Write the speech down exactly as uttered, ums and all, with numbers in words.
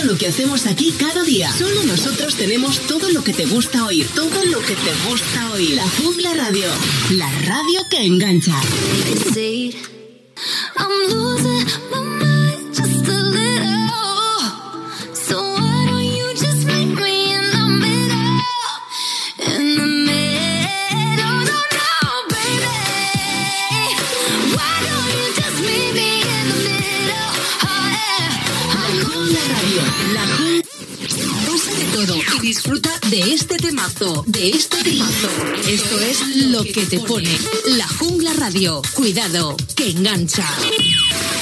lo que hacemos aquí cada día. Solo nosotros tenemos todo lo que te gusta oír. Todo lo que te gusta oír. La Jungla Radio. La radio que engancha. I'm losing my mind just a little. So why don't you just meet me in the middle? In the middle, no, no, baby. Why don't you just meet me in the middle? Oh, yeah. La Jungla Radio. La Jungla. Pasa de todo y disfruta de este temazo, de este temazo. Esto es lo que te pone La Jungla Radio. Cuidado, que engancha.